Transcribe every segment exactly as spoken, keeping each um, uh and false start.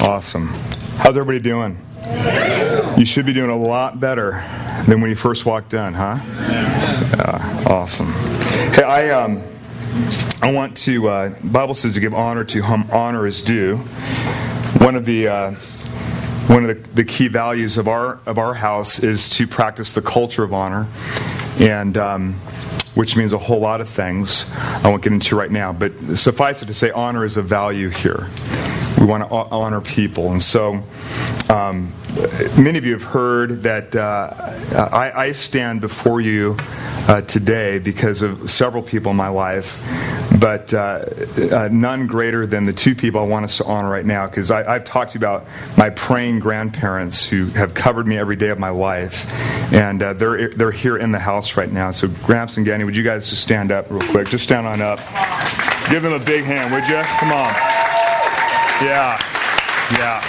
Awesome. How's everybody doing? You should be doing a lot better than when you first walked in, huh? Uh, awesome. Hey, I um, I want to. Uh, the Bible says to give honor to whom honor is due. One of the uh, one of the, the key values of our of our house is to practice the culture of honor, and. Um, which means a whole lot of things I won't get into right now. But suffice it to say, honor is a value here. We want to honor people. And so um, many of you have heard that uh, I, I stand before you uh, today because of several people in my life, but uh, uh, none greater than the two people I want us to honor right now, because I've talked to you about my praying grandparents who have covered me every day of my life, and uh, they're they're here in the house right now. So Gramps and Ganny, would you guys just stand up real quick? Just stand on up. Give them a big hand, would you? Come on. Yeah. Yeah.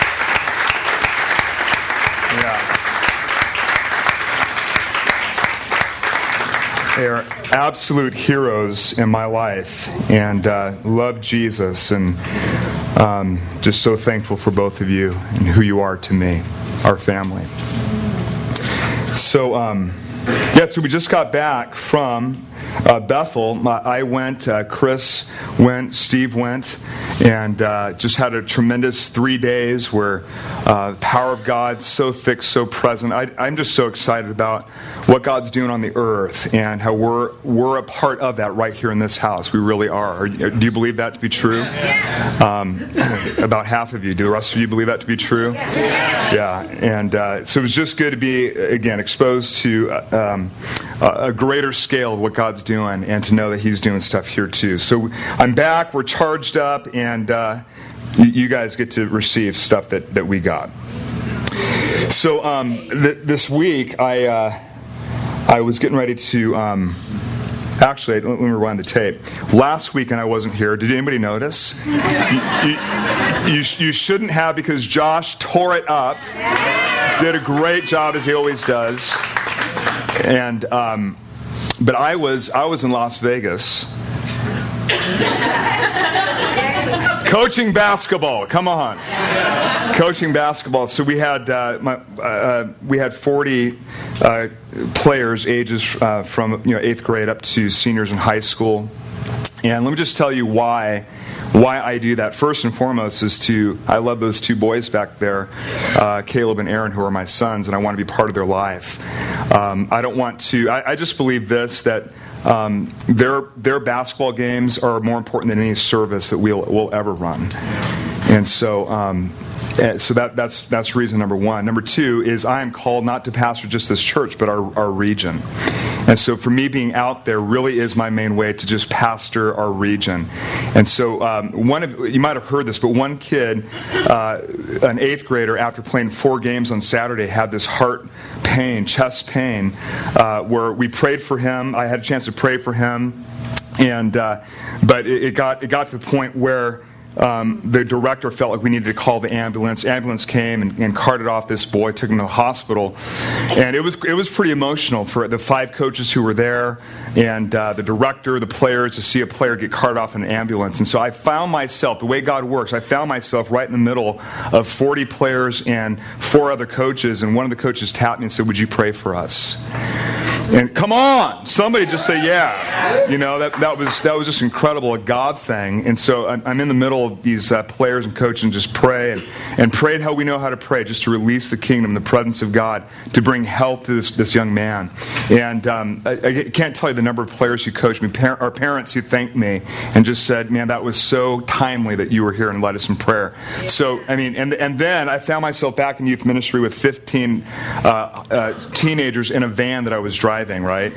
Yeah. They are absolute heroes in my life, and uh, love Jesus, and um, just so thankful for both of you and who you are to me, our family. So, um, yeah, so we just got back from uh, Bethel. I went, uh, Chris went, Steve went, and uh, just had a tremendous three days where uh, the power of God so thick, so present. I, I'm just so excited about what God's doing on the earth and how we're we're a part of that right here in this house. We really are. Do you believe that to be true? Um, about half of you. Do the rest of you believe that to be true? Yeah. And uh, so it was just good to be, again, exposed to um, a greater scale of what God's doing and to know that He's doing stuff here too. So I'm back. We're charged up, and uh, you guys get to receive stuff that, that we got. So um, th- this week, I uh, I was getting ready to. Um, actually, let me rewind the tape. Last weekend, I wasn't here. Did anybody notice? you, you, you, you shouldn't have, because Josh tore it up. Did a great job, as he always does. And um, but I was I was in Las Vegas. Coaching basketball, come on. Coaching basketball. So we had uh, my, uh, we had forty uh, players, ages uh, from you know eighth grade up to seniors in high school. And let me just tell you why why I do that. First and foremost is to I love those two boys back there, uh, Caleb and Aaron, who are my sons, and I want to be part of their life. Um, I don't want to. I, I just believe this that. Um, their their basketball games are more important than any service that we'll we'll ever run, and so um, so that that's that's reason number one. Number two is I am called not to pastor just this church, but our our region, and so for me being out there really is my main way to just pastor our region. And so um, one of you might have heard this, but one kid, uh, an eighth grader, after playing four games on Saturday, had this heart pain, chest pain, uh, where we prayed for him. I had a chance to pray for him, and uh, but it, it got it got to the point where um, the director felt like we needed to call the ambulance. Ambulance came and, and carted off this boy, took him to the hospital, and it was it was pretty emotional for the five coaches who were there, and uh, the director, the players, to see a player get carted off in an ambulance. And so I found myself, the way God works, I found myself right in the middle of forty players and four other coaches, and one of the coaches tapped me and said, "Would you pray for us?" And come on, somebody just say yeah. You know, that that was that was just incredible, a God thing. And so I'm, I'm in the middle of these uh, players and coaches and just pray and, and prayed how we know how to pray, just to release the kingdom, the presence of God, to bring health to this, this young man. And um, I, I can't tell you the number of players who coached me, par- our parents who thanked me and just said, "Man, that was so timely that you were here and led us in prayer." So, I mean, and and then I found myself back in youth ministry with fifteen uh, uh, teenagers in a van that I was driving. Right?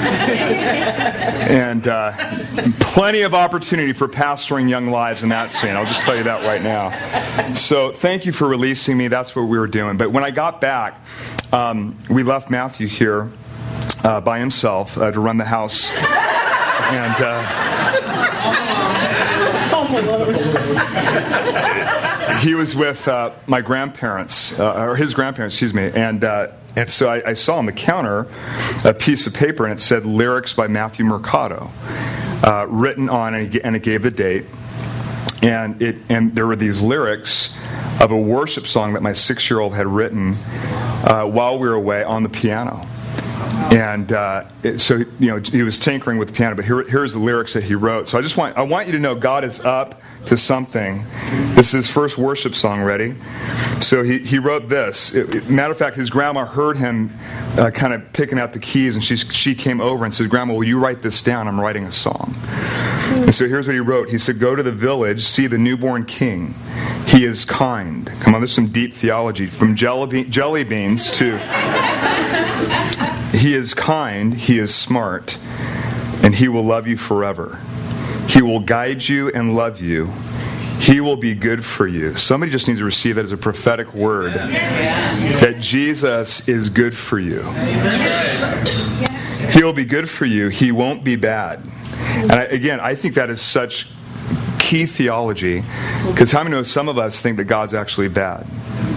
And uh, plenty of opportunity for pastoring young lives in that scene. I'll just tell you that right now. So thank you for releasing me. That's what we were doing. But when I got back, um, we left Matthew here uh, by himself uh, to run the house. And uh, he was with uh, my grandparents, uh, or his grandparents, excuse me, and uh, and so I, I saw on the counter a piece of paper, and it said lyrics by Matthew Mercado, uh, written on, and it gave the date, and it and there were these lyrics of a worship song that my six-year-old had written uh, while we were away on the piano. And uh, it, so, you know, he was tinkering with the piano, but here, here's the lyrics that he wrote. So I just want, I want you to know God is up to something. This is his first worship song, ready? So he, he wrote this. It, it, matter of fact, his grandma heard him uh, kind of picking out the keys, and she, she came over and said, "Grandma, will you write this down? I'm writing a song." And so here's what he wrote. He said, "Go to the village, see the newborn king. He is kind." Come on, there's some deep theology. From jelly, be- jelly beans to... He is kind, he is smart, and he will love you forever. He will guide you and love you. He will be good for you. Somebody just needs to receive that as a prophetic word, that Jesus is good for you. He will be good for you. He won't be bad. And I, again, I think that is such key theology, because how many know some of us think that God's actually bad?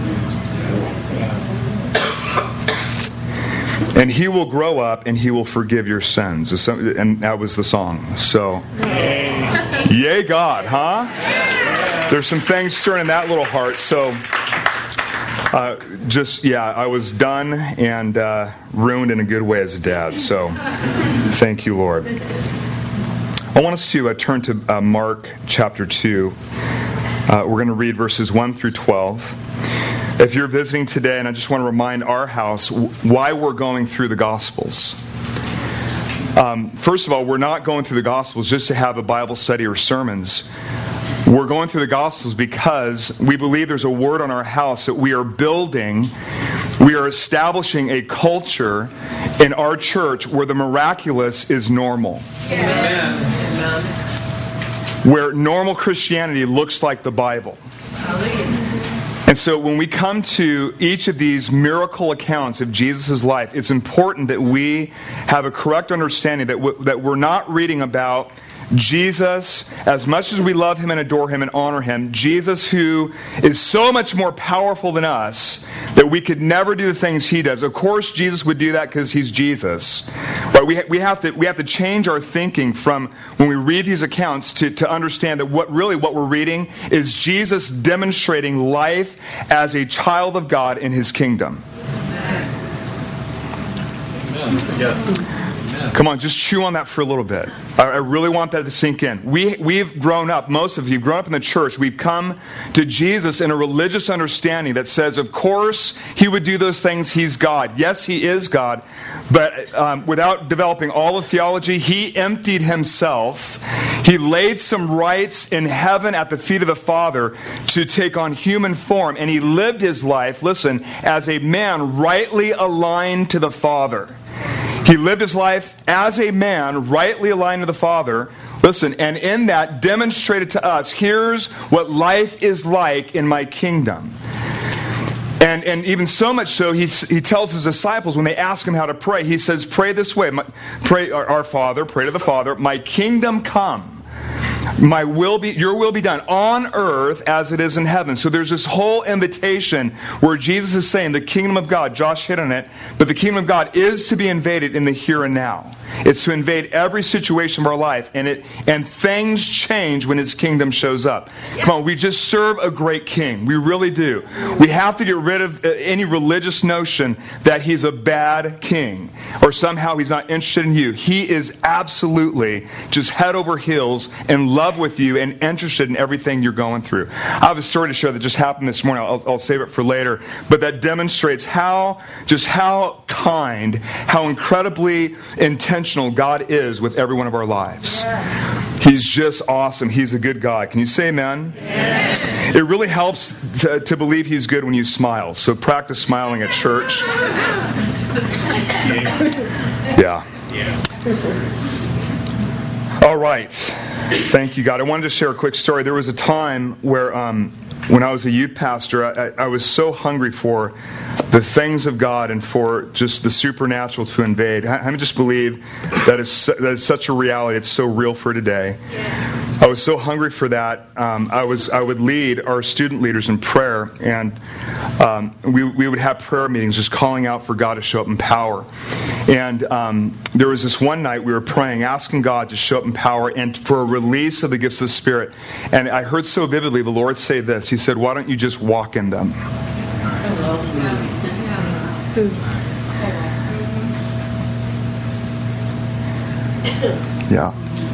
And he will grow up and he will forgive your sins. And that was the song. So, yay God, huh? There's some things stirring in that little heart. So, uh, just, yeah, I was done and uh, ruined in a good way as a dad. So, thank you, Lord. I want us to uh, turn to uh, Mark chapter two. Uh, we're going to read verses one through twelve. If you're visiting today, and I just want to remind our house why we're going through the Gospels. Um, first of all, we're not going through the Gospels just to have a Bible study or sermons. We're going through the Gospels because we believe there's a word on our house that we are building, we are establishing a culture in our church where the miraculous is normal. Amen. Where normal Christianity looks like the Bible. And so when we come to each of these miracle accounts of Jesus' life, it's important that we have a correct understanding that, w- that we're not reading about Jesus, as much as we love him and adore him and honor him, Jesus who is so much more powerful than us that we could never do the things he does. Of course, Jesus would do that because he's Jesus. But we, ha- we, have to, we have to change our thinking from when we read these accounts to, to understand that what really what we're reading is Jesus demonstrating life as a child of God in his kingdom. Amen. Yes. Come on, just chew on that for a little bit. I, I really want that to sink in. We, we've grown up, most of you have grown up in the church. We've come to Jesus in a religious understanding that says, of course, he would do those things. He's God. Yes, he is God. But um, without developing all the theology, he emptied himself. He laid some rights in heaven at the feet of the Father to take on human form. And he lived his life, listen, as a man rightly aligned to the Father. He lived his life as a man rightly aligned to the Father. Listen, and in that demonstrated to us, here's what life is like in my kingdom. And, and even so much so, he, he tells his disciples when they ask him how to pray, he says, pray this way, my, pray our Father, pray to the Father, my kingdom come. My will be, your will be done on earth as it is in heaven. So there's this whole invitation where Jesus is saying the kingdom of God, Josh hit on it, but the kingdom of God is to be invaded in the here and now. It's to invade every situation of our life, and it and things change when his kingdom shows up. Come on, we just serve a great king. We really do. We have to get rid of any religious notion that he's a bad king or somehow he's not interested in you. He is absolutely just head over heels in love with you and interested in everything you're going through. I have a story to share that just happened this morning. I'll, I'll save it for later. But that demonstrates how, just how kind, how incredibly intentional God is with every one of our lives. Yes. He's just awesome. He's a good God. Can you say amen? Yes. It really helps to, to believe he's good when you smile. So practice smiling at church. Yeah. All right. Thank you, God. I wanted to share a quick story. There was a time where um, when I was a youth pastor, I, I was so hungry for the things of God and for just the supernatural to invade. I, I just believe that is, that is such a reality. It's so real for today. I was so hungry for that. Um, I was I would lead our student leaders in prayer, and um, we we would have prayer meetings, just calling out for God to show up in power. And um, there was this one night we were praying, asking God to show up in power and for a release of the gifts of the Spirit. And I heard so vividly the Lord say this. He said, "Why don't you just walk in them?" Yeah.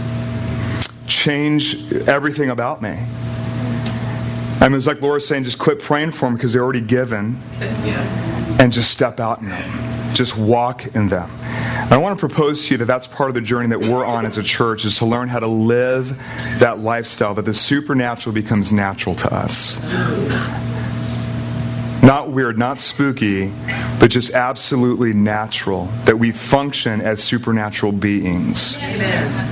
Change everything about me. I mean, it's like Laura's saying, just quit praying for them because they're already given. Yes. And just step out in them. Just walk in them. And I want to propose to you that that's part of the journey that we're on as a church, is to learn how to live that lifestyle, that the supernatural becomes natural to us. Not weird, not spooky, but just absolutely natural, that we function as supernatural beings. Amen.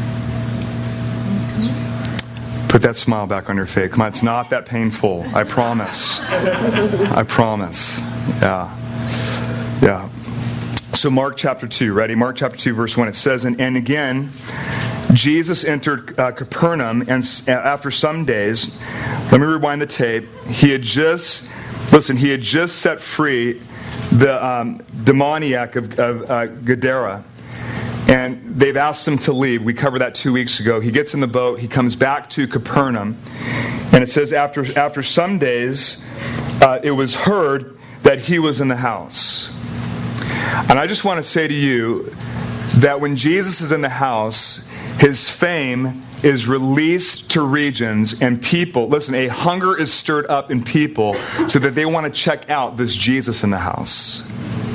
Put that smile back on your face. Come on, it's not that painful. I promise. I promise. Yeah. Yeah. So Mark chapter two, ready? Mark chapter two, verse one. It says, And, and again, Jesus entered uh, Capernaum, and after some days, let me rewind the tape, he had just, listen, he had just set free the um, demoniac of, of uh, Gadara. And they've asked him to leave. We covered that two weeks ago. He gets in the boat. He comes back to Capernaum. And it says after, after some days, uh, it was heard that he was in the house. And I just want to say to you that when Jesus is in the house, his fame is released to regions and people. Listen, a hunger is stirred up in people so that they want to check out this Jesus in the house.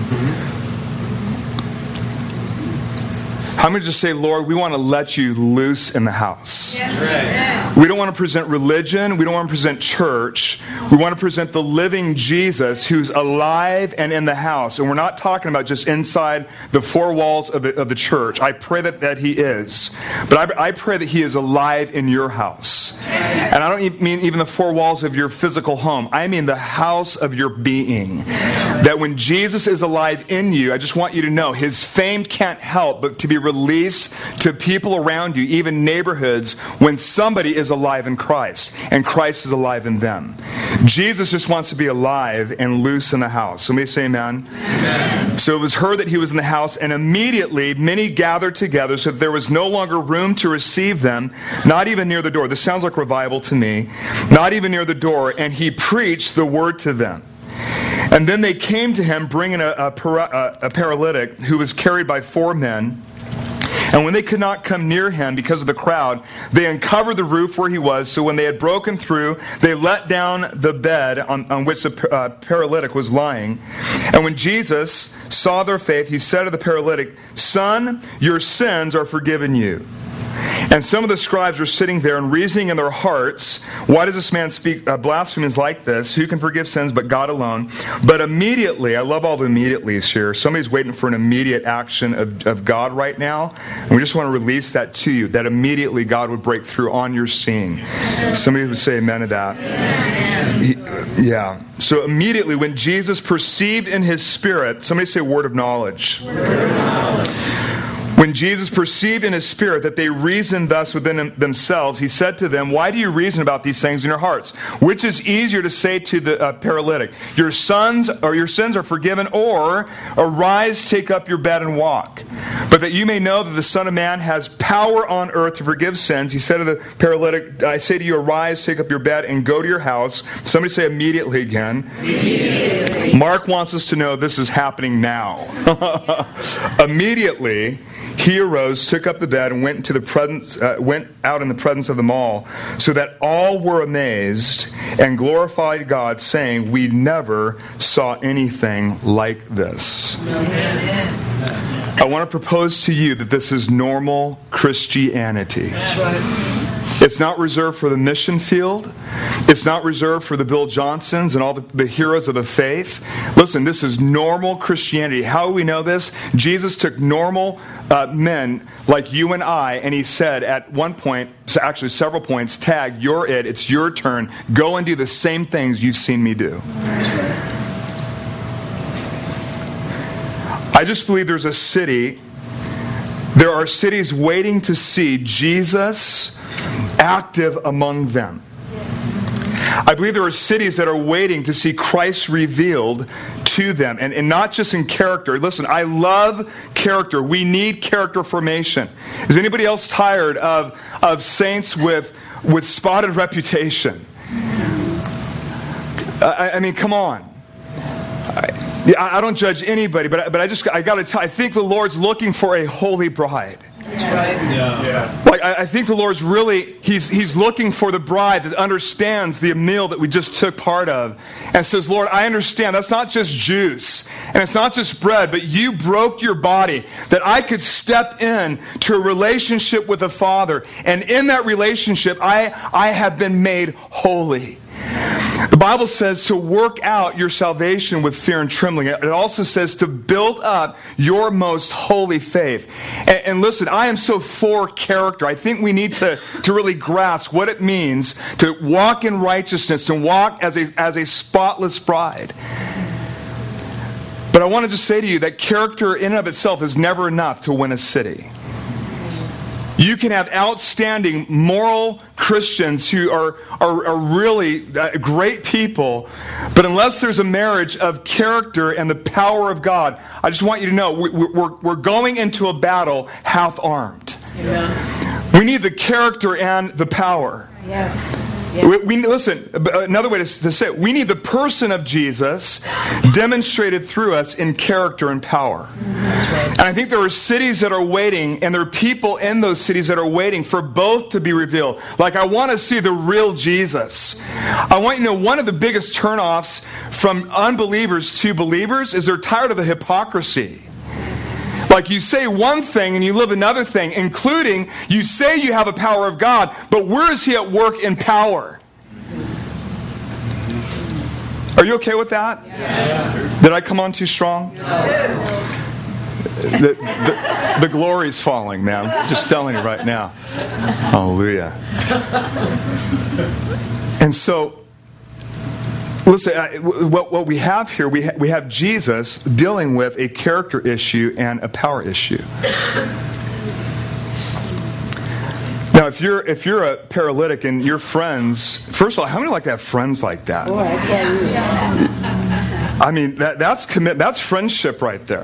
How many just say, Lord, we want to let you loose in the house? Yes. Right. We don't want to present religion. We don't want to present church. We want to present the living Jesus who's alive and in the house. And we're not talking about just inside the four walls of the, of the church. I pray that, that he is. But I, I pray that he is alive in your house. And I don't mean even the four walls of your physical home. I mean the house of your being. That when Jesus is alive in you, I just want you to know his fame can't help but to be released to people around you, even neighborhoods, when somebody is alive in Christ and Christ is alive in them. Jesus just wants to be alive and loose in the house. Somebody say amen. Amen. So it was heard that he was in the house, and immediately many gathered together so that there was no longer room to receive them, not even near the door. This sounds like revival to me. Not even near the door, and he preached the word to them. And then they came to him bringing a, a, para, a, a paralytic who was carried by four men. And when they could not come near him because of the crowd, they uncovered the roof where he was. So when they had broken through, they let down the bed on, on which the uh, paralytic was lying. And when Jesus saw their faith, he said to the paralytic, Son, your sins are forgiven you. And some of the scribes were sitting there and reasoning in their hearts, why does this man speak uh, blasphemies like this? Who can forgive sins but God alone? But immediately, I love all the immediatelys here. Somebody's waiting for an immediate action of, of God right now. And we just want to release that to you, that immediately God would break through on your scene. Somebody would say amen to that. He, yeah. So immediately when Jesus perceived in his spirit, somebody say word of knowledge. Word of knowledge. When Jesus perceived in his spirit that they reasoned thus within themselves, he said to them, Why do you reason about these things in your hearts? Which is easier to say to the uh, paralytic, Your sons or your sins are forgiven, or arise, take up your bed and walk. But that you may know that the Son of Man has power on earth to forgive sins, he said to the paralytic, I say to you, arise, take up your bed and go to your house. Somebody say immediately again. Immediately. Mark wants us to know this is happening now. Immediately, he arose, took up the bed, and went into the presence, uh, went out in the presence of them all, so that all were amazed and glorified God, saying, We never saw anything like this. Amen. I want to propose to you that this is normal Christianity. That's right. It's not reserved for the mission field. It's not reserved for the Bill Johnsons and all the, the heroes of the faith. Listen, this is normal Christianity. How do we know this? Jesus took normal uh, men like you and I, and he said at one point, actually several points, tag, you're it, it's your turn. Go and do the same things you've seen me do. I just believe there's a city, there are cities waiting to see Jesus active among them. I believe there are cities that are waiting to see Christ revealed to them, and, and not just in character. Listen, I love character. We need character formation. Is anybody else tired of, of saints with, with spotted reputation? I, I mean, come on. I, I don't judge anybody, but I, but I just I got to tell. I think the Lord's looking for a holy bride. That's right. Yeah. Yeah. Like I, I think the Lord's really He's He's looking for the bride that understands the meal that we just took part of, and says, Lord, I understand that's not just juice and it's not just bread, but you broke your body that I could step in to a relationship with the Father, and in that relationship, I I have been made holy. The Bible says to work out your salvation with fear and trembling. It also says to build up your most holy faith. And, and listen, I am so for character. I think we need to, to really grasp what it means to walk in righteousness and walk as a, as a spotless bride. But I want to just say to you that character in and of itself is never enough to win a city. You can have outstanding moral Christians who are, are, are really great people, but unless there's a marriage of character and the power of God, I just want you to know we, we're, we're going into a battle half-armed. Amen. We need the character and the power. Yes. Yeah. We, we listen, another way to, to say it, we need the person of Jesus demonstrated through us in character and power. That's right. And I think there are cities that are waiting, and there are people in those cities that are waiting for both to be revealed. Like, I want to see the real Jesus. I want you to know one of the biggest turnoffs from unbelievers to believers is they're tired of the hypocrisy. Like, you say one thing and you live another thing, including you say you have a power of God, but where is He at work in power? Are you okay with that? Yeah. Did I come on too strong? No. The, the, the glory's falling, man. I'm just telling you right now. Hallelujah. And so, listen, I, what, what we have here, we, ha, we have Jesus dealing with a character issue and a power issue. Now, if you're if you're a paralytic and your friends, first of all, how many like to have friends like that? Boy, I tell you. I mean, that that's commit. That's friendship right there.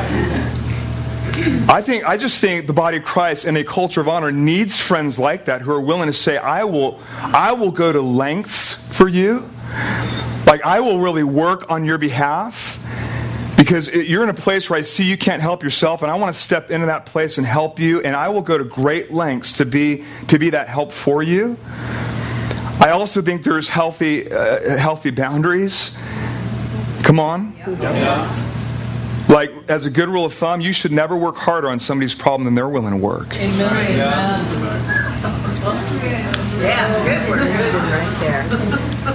I think I just think the body of Christ and a culture of honor needs friends like that who are willing to say, I will I will go to lengths for you. Like, I will really work on your behalf because you're in a place where I see you can't help yourself, and I want to step into that place and help you, and I will go to great lengths to be to be that help for you. I also think there's healthy uh, healthy boundaries. Come on. Yes. Like, as a good rule of thumb, you should never work harder on somebody's problem than they're willing to work. Amen. Yeah, good word. Right there.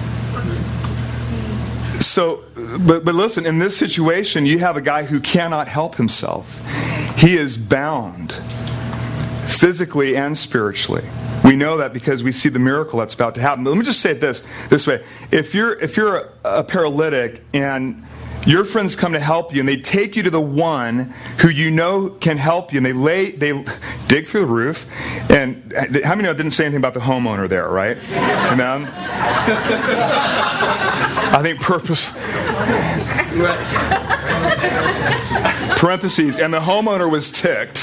So, but, but listen, in this situation, you have a guy who cannot help himself. He is bound, physically and spiritually. We know that because we see the miracle that's about to happen. But let me just say it this this way: if you're if you're a, a paralytic and your friends come to help you, and they take you to the one who you know can help you, and they lay, they dig through the roof, and how many know it didn't say anything about the homeowner there, right? Amen. I think purpose. Parentheses, and the homeowner was ticked.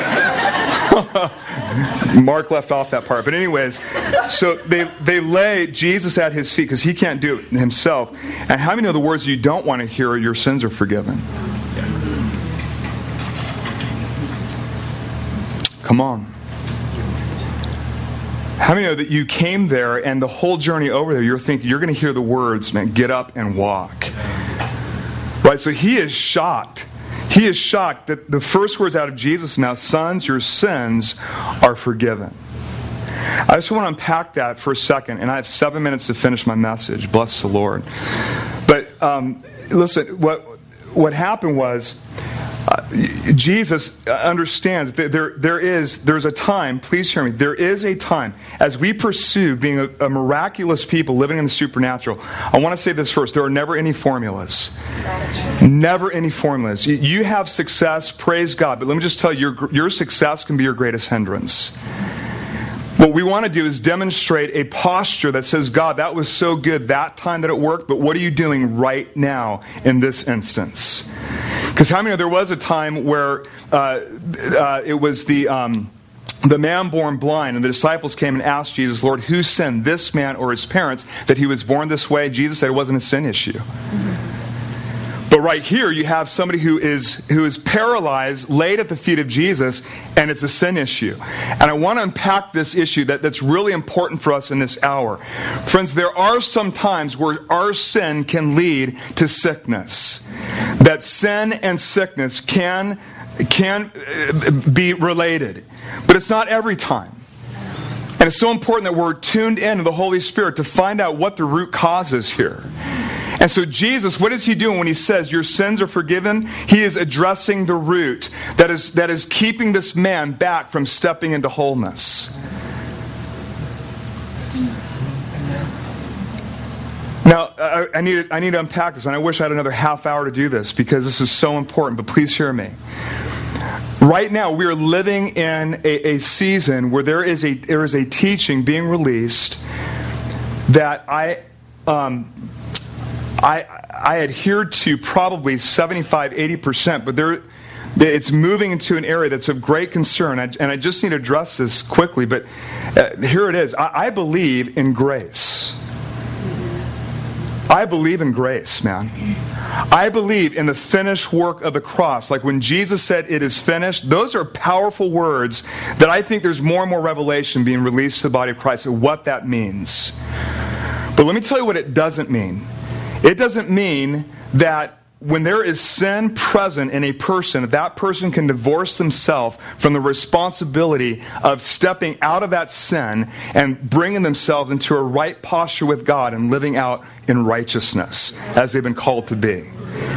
Mark left off that part. But anyways, so they, they lay Jesus at his feet because he can't do it himself. And how many know the words you don't want to hear are your sins are forgiven? Come on. How many know that you came there and the whole journey over there, you're thinking, you're going to hear the words, man, get up and walk. Right? So he is shocked. He is shocked that the first words out of Jesus' mouth, sons, your sins are forgiven. I just want to unpack that for a second, and I have seven minutes to finish my message. Bless the Lord. But um, listen, what what happened was, uh, Jesus understands that there there is there's a time. Please hear me. There is a time as we pursue being a, a miraculous people living in the supernatural. I want to say this first: there are never any formulas. Never any formulas. You, you have success. Praise God. But let me just tell you, your your success can be your greatest hindrance. What we want to do is demonstrate a posture that says, God, that was so good that time that it worked, but what are you doing right now in this instance? Because how many know there was a time where uh, uh, it was the... Um, The man born blind, and the disciples came and asked Jesus, Lord, who sinned, this man or his parents, that he was born this way? Jesus said it wasn't a sin issue. But right here, you have somebody who is who is paralyzed, laid at the feet of Jesus, and it's a sin issue. And I want to unpack this issue that, that's really important for us in this hour. Friends, there are some times where our sin can lead to sickness. That sin and sickness can can be related. But it's not every time. And it's so important that we're tuned in to the Holy Spirit to find out what the root cause is here. And so Jesus, what is he doing when he says your sins are forgiven? He is addressing the root that is, that is keeping this man back from stepping into wholeness. Now, I, I, need, I need to unpack this, and I wish I had another half hour to do this because this is so important, but please hear me. Right now, we are living in a, a season where there is a there is a teaching being released that I um, I I adhere to probably seventy-five, eighty percent, but there it's moving into an area that's of great concern, I, and I just need to address this quickly. But uh, here it is. I, I believe in grace. I believe in grace, man. I believe in the finished work of the cross. Like when Jesus said, it is finished, those are powerful words that I think there's more and more revelation being released to the body of Christ of what that means. But let me tell you what it doesn't mean. It doesn't mean that when there is sin present in a person, that person can divorce themselves from the responsibility of stepping out of that sin and bringing themselves into a right posture with God and living out in righteousness as they've been called to be.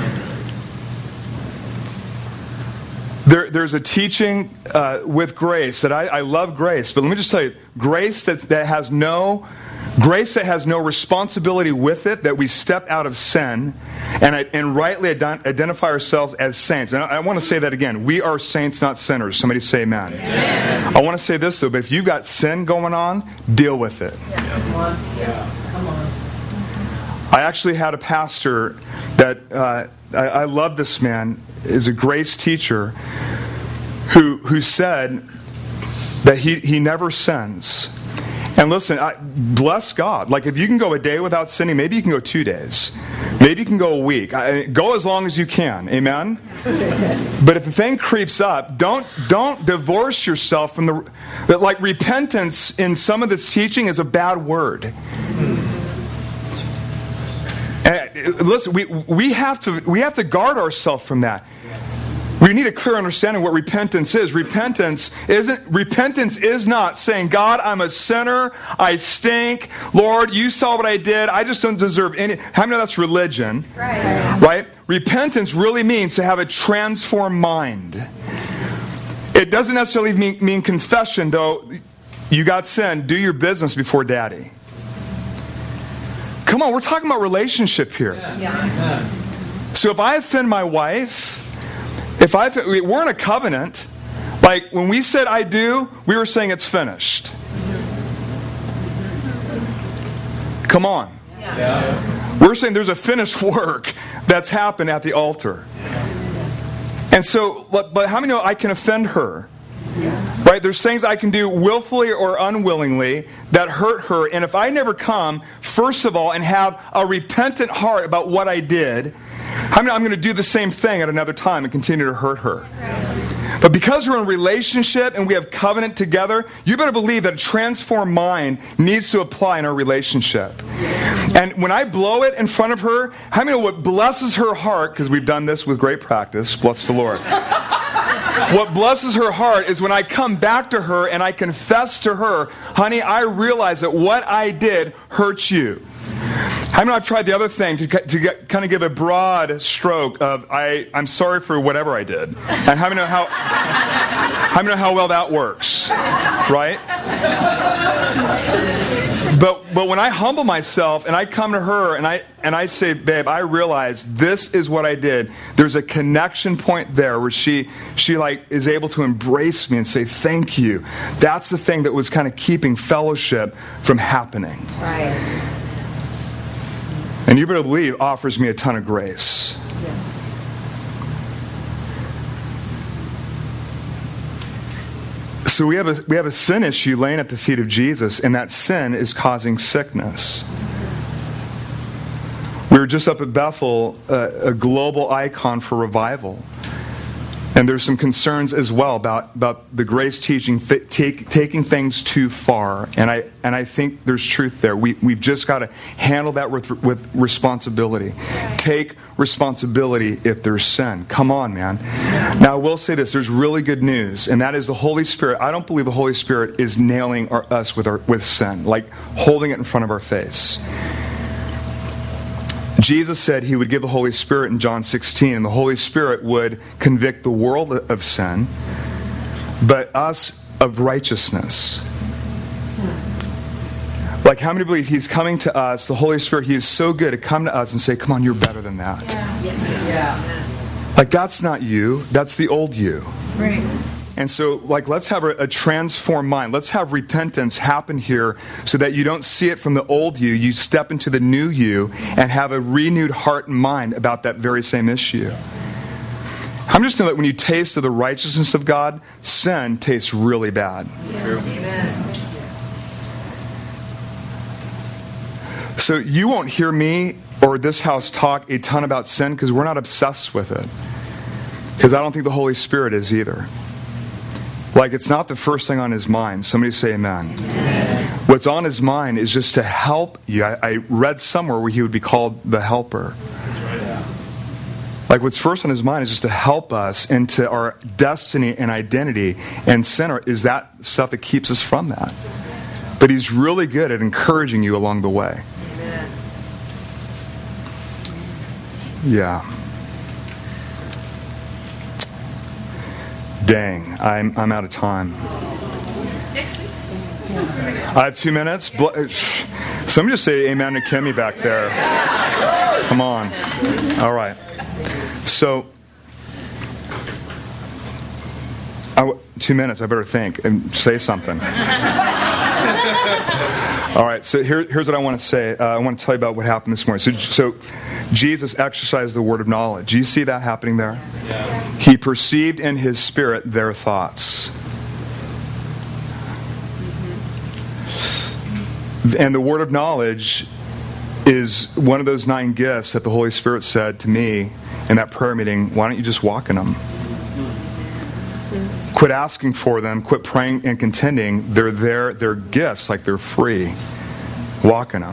There, there's a teaching uh, with grace that I, I love grace, but let me just tell you, grace that, that has no Grace that has no responsibility with it, that we step out of sin and, and rightly ident- identify ourselves as saints. And I, I want to say that again. We are saints, not sinners. Somebody say amen. Amen. I want to say this, though, but if you've got sin going on, deal with it. Yeah. Come on. Yeah. Come on. I actually had a pastor that, uh, I, I love this man, is a grace teacher, who, who said that he, he never sins. And listen, I, bless God. Like if you can go a day without sinning, maybe you can go two days. Maybe you can go a week. I, go as long as you can. Amen? But if the thing creeps up, don't don't divorce yourself from the... That like repentance in some of this teaching is a bad word. And listen, we we have to we have to guard ourselves from that. We need a clear understanding of what repentance is. Repentance isn't repentance is not saying, God, I'm a sinner, I stink, Lord, you saw what I did, I just don't deserve any. How many know that's religion? Right. Right? Repentance really means to have a transformed mind. It doesn't necessarily mean, mean confession, though. You got sin, do your business before Daddy. Come on, we're talking about relationship here. Yeah. So if I offend my wife, If I, we're in a covenant, like when we said I do, we were saying it's finished. Come on. Yeah. We're saying there's a finished work that's happened at the altar. And so, but, but how many know I can offend her? Right? There's things I can do willfully or unwillingly that hurt her. And if I never come, first of all, and have a repentant heart about what I did, I mean, I'm going to do the same thing at another time and continue to hurt her. But because we're in a relationship and we have covenant together, you better believe that a transformed mind needs to apply in our relationship. And when I blow it in front of her, how many know what blesses her heart, because we've done this with great practice, bless the Lord. What blesses her heart is when I come back to her and I confess to her, honey, I realize that what I did hurt you. How many know I've tried the other thing to, to get, kind of give a broad stroke of I, I'm sorry for whatever I did. And how many know how, how many know how well that works? Right? But but when I humble myself and I come to her and I and I say, babe, I realize this is what I did. There's a connection point there where she she like is able to embrace me and say thank you. That's the thing that was kind of keeping fellowship from happening. Right. And you better believe offers me a ton of grace. Yes. So we have a we have a sin issue laying at the feet of Jesus, and that sin is causing sickness. We were just up at Bethel, uh, a global icon for revival. And there's some concerns as well about, about the grace teaching fi- take, taking things too far. And I and I think there's truth there. We, we've just got to handle that with, with responsibility. Take responsibility if there's sin. Come on, man. Now, I will say this. There's really good news, and that is the Holy Spirit. I don't believe the Holy Spirit is nailing our, us with, our, with sin, like holding it in front of our face. Jesus said he would give the Holy Spirit in John sixteen, and the Holy Spirit would convict the world of sin, but us of righteousness. Like, how many believe he's coming to us, the Holy Spirit, he is so good to come to us and say, come on, you're better than that. Yeah. Yes. Yeah. Like, that's not you. That's the old you. Right. And so, like, let's have a, a transformed mind. Let's have repentance happen here so that you don't see it from the old you. You step into the new you and have a renewed heart and mind about that very same issue. I'm just know that when you taste of the righteousness of God, sin tastes really bad. Yes. Amen. So you won't hear me or this house talk a ton about sin because we're not obsessed with it. Because I don't think the Holy Spirit is either. Like, it's not the first thing on his mind. Somebody say amen. Amen. What's on his mind is just to help you. I, I read somewhere where he would be called the helper. That's right. Yeah. Like, what's first on his mind is just to help us into our destiny and identity. And sin is that stuff that keeps us from that. But he's really good at encouraging you along the way. Amen. Yeah. Dang, I'm I'm out of time. I have two minutes. Somebody just say amen to Kimmy back there. Come on. All right. So, I w- two minutes. I better think and say something. All right. So here, here's what I want to say. Uh, I want to tell you about what happened this morning. So, so Jesus exercised the word of knowledge. Do you see that happening there? Yeah. He perceived in his spirit their thoughts. And the word of knowledge is one of those nine gifts that the Holy Spirit said to me in that prayer meeting, why don't you just walk in them? Quit asking for them, quit praying and contending. They're there, they're gifts, like they're free. Walk in them.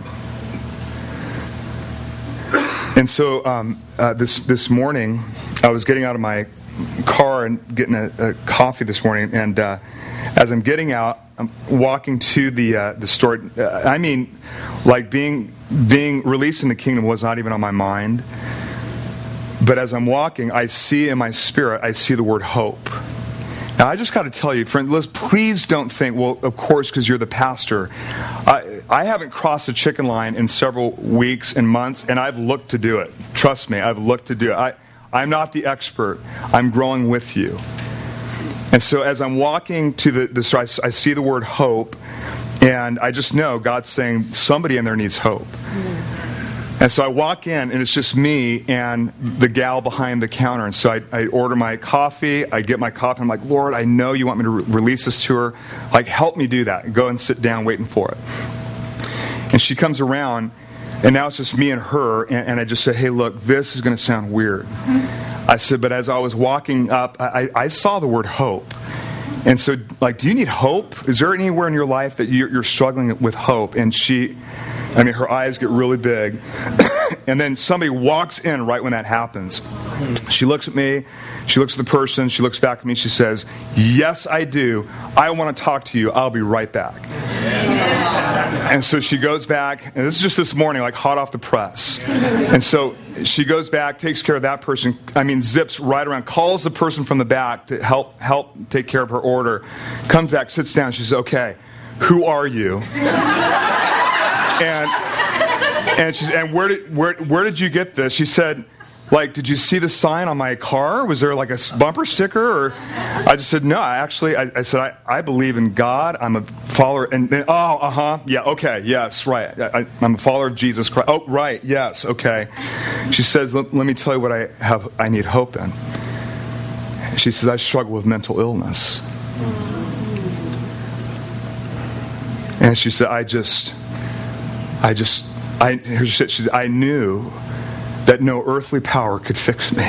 And so um, uh, this this morning, I was getting out of my car and getting a, a coffee this morning, and uh, as I'm getting out, I'm walking to the uh, the store. Uh, I mean, like being being released in the kingdom was not even on my mind. But as I'm walking, I see in my spirit, I see the word hope. Now, I just got to tell you, friend, Liz, please don't think, well, of course, because you're the pastor. I, I haven't crossed the chicken line in several weeks and months, and I've looked to do it. Trust me, I've looked to do it. I, I'm not the expert. I'm growing with you. And so as I'm walking to the, the store, I, I see the word hope, and I just know God's saying somebody in there needs hope. And so I walk in, and it's just me and the gal behind the counter. And so I, I order my coffee. I get my coffee. I'm like, Lord, I know you want me to re- release this to her. Like, help me do that. Go and sit down waiting for it. And she comes around, and now it's just me and her. And, and I just said, hey, look, this is going to sound weird. I said, but as I was walking up, I, I saw the word hope. And so, like, do you need hope? Is there anywhere in your life that you're, you're struggling with hope? And she... I mean, her eyes get really big. And then somebody walks in right when that happens. She looks at me. She looks at the person. She looks back at me. She says, yes, I do. I want to talk to you. I'll be right back. Yeah. And so she goes back. And this is just this morning, like hot off the press. And so she goes back, takes care of that person. I mean, zips right around, calls the person from the back to help help take care of her order. Comes back, sits down. She says, okay, who are you? And and she and where did where where did you get this? She said, like, did you see the sign on my car? Was there like a bumper sticker? Or I just said, no, I actually, I, I said, I, I believe in God. I'm a follower. And then, oh, uh-huh. Yeah, okay, yes, right. I, I, I'm a follower of Jesus Christ. Oh, right, yes, okay. She says, let, let me tell you what I have. I need hope in. She says, I struggle with mental illness. And she said, I just, I just, I, she said, she said, I knew that no earthly power could fix me.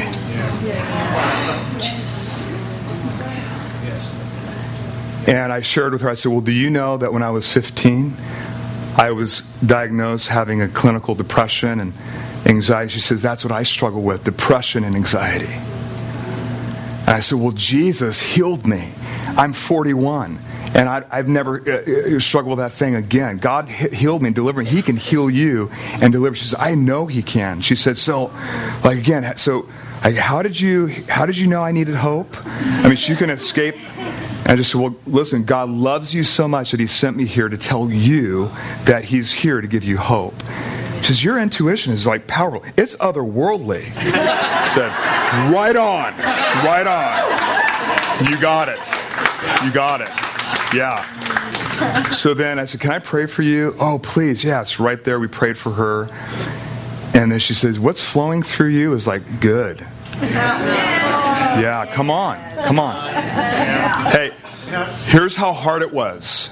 And I shared with her, I said, well, do you know that when I was fifteen, I was diagnosed having a clinical depression and anxiety? She says, that's what I struggle with, depression and anxiety. And I said, well, Jesus healed me. I'm forty-one. And I, I've never uh, struggled with that thing again. God he- healed me and delivered me. He can heal you and deliver. She said, I know He can. She said, so, like, again, so like, how did you how did you know I needed hope? I mean, she can escape. And I just said, well, listen, God loves you so much that He sent me here to tell you that He's here to give you hope. She says, your intuition is like powerful. It's otherworldly. I said, right on, right on. You got it. You got it. Yeah. So then I said, can I pray for you? Oh, please. Yeah, it's right there. We prayed for her. And then she says, what's flowing through you is like good. Yeah, come on. Come on. Hey, here's how hard it was.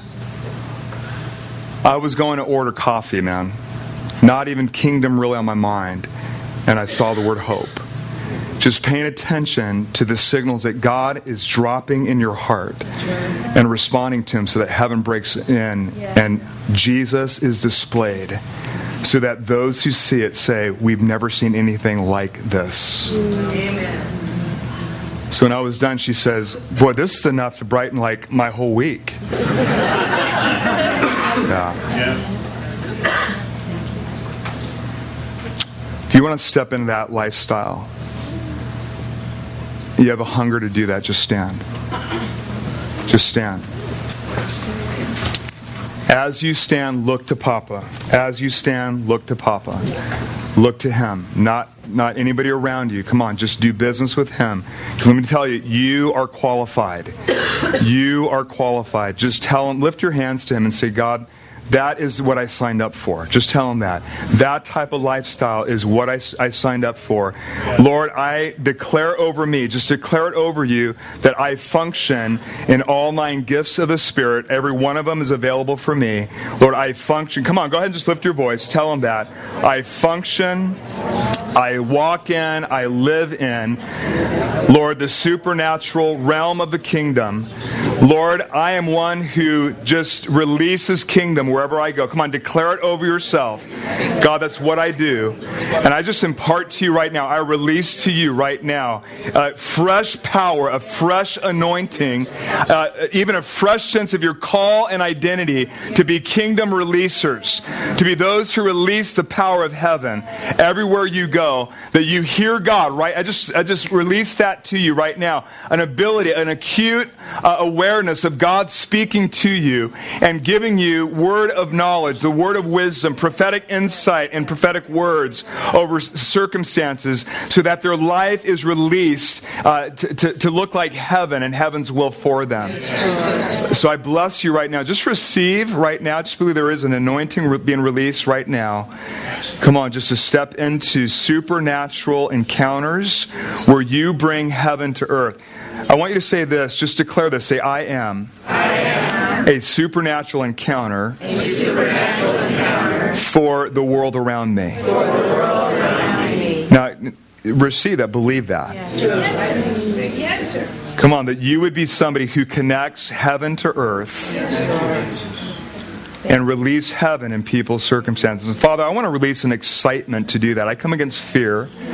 I was going to order coffee, man. Not even kingdom really on my mind. And I saw the word hope. Just paying attention to the signals that God is dropping in your heart and responding to Him so that heaven breaks in and Jesus is displayed so that those who see it say, we've never seen anything like this. Amen. So when I was done, she says, boy, this is enough to brighten like my whole week. Yeah. Yeah. If you want to step into that lifestyle, you have a hunger to do that, just stand. Just stand. As you stand, look to Papa. As you stand, look to Papa. Look to Him, not not anybody around you. Come on, just do business with Him. Let me tell you, you are qualified. You are qualified. Just tell Him, lift your hands to Him and say, God, that is what I signed up for. Just tell Him that. That type of lifestyle is what I, I signed up for. Lord, I declare over me, just declare it over you, that I function in all nine gifts of the Spirit. Every one of them is available for me. Lord, I function. Come on, go ahead and just lift your voice. Tell Him that. I function, I walk in, I live in, Lord, the supernatural realm of the kingdom. Lord, I am one who just releases kingdom wherever I go. Come on, declare it over yourself. God, that's what I do. And I just impart to you right now, I release to you right now, uh, fresh power, a fresh anointing, uh, even a fresh sense of your call and identity to be kingdom releasers, to be those who release the power of heaven everywhere you go, that you hear God, right? I just, I just release that to you right now, an ability, an acute uh, awareness of God speaking to you and giving you word of knowledge, the word of wisdom, prophetic insight, and prophetic words over circumstances so that their life is released uh, to, to, to look like heaven and heaven's will for them. So I bless you right now. Just receive right now. Just believe there is an anointing being released right now. Come on, just to step into supernatural encounters where you bring heaven to earth. I want you to say this. Just declare this. Say, I am, I am a supernatural encounter, a supernatural encounter for the world around me. for the world around me. Now, receive that. Believe that. Yes. Come on, that you would be somebody who connects heaven to earth and release heaven in people's circumstances. And Father, I want to release an excitement to do that. I come against fear. Whoa.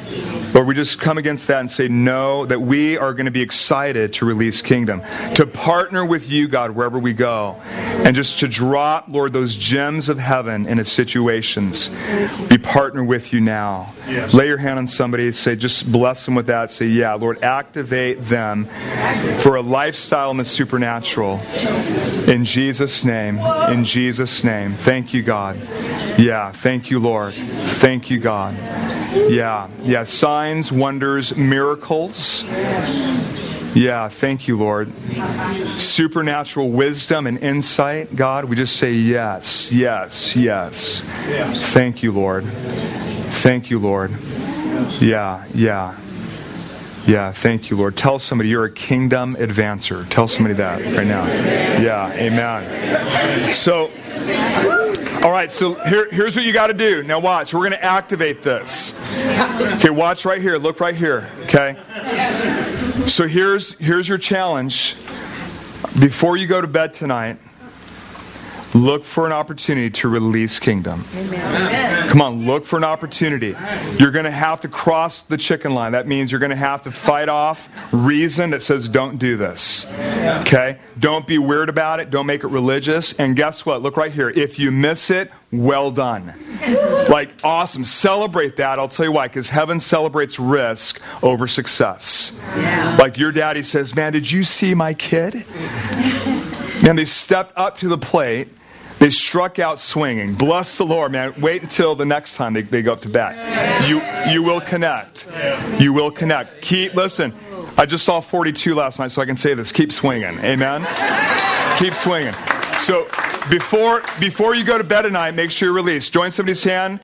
Lord, we just come against that and say no, that we are going to be excited to release kingdom, to partner with you, God, wherever we go, and just to drop, Lord, those gems of heaven into situations. We partner with you now. Yes. Lay your hand on somebody, say, just bless them with that. Say, yeah, Lord, activate them for a lifestyle in the supernatural. In Jesus' name, in Jesus' name. Thank you, God. Yeah, thank you, Lord. Thank you, God. Yeah, yeah, signs, wonders, miracles. Yeah, thank you, Lord. Supernatural wisdom and insight, God, we just say yes, yes, yes. Thank you, Lord. Thank you, Lord. Yeah, yeah. Yeah, thank you, Lord. Tell somebody you're a kingdom advancer. Tell somebody that right now. Yeah, amen. So, all right, so here, here's what you got to do. Now watch, we're going to activate this. Okay, watch right here. Look right here, okay? So here's, here's your challenge. Before you go to bed tonight, look for an opportunity to release kingdom. Amen. Come on, look for an opportunity. You're going to have to cross the chicken line. That means you're going to have to fight off reason that says don't do this. Okay? Don't be weird about it. Don't make it religious. And guess what? Look right here. If you miss it, well done. Like, awesome. Celebrate that. I'll tell you why. Because heaven celebrates risk over success. Yeah. Like your daddy says, man, did you see my kid? Man, they stepped up to the plate. They struck out swinging. Bless the Lord, man. Wait until the next time they, they go up to bat. You you will connect. You will connect. Keep, listen, I just saw forty-two last night, so I can say this. Keep swinging. Amen? Keep swinging. So before, before you go to bed tonight, make sure you release. Join somebody's hand.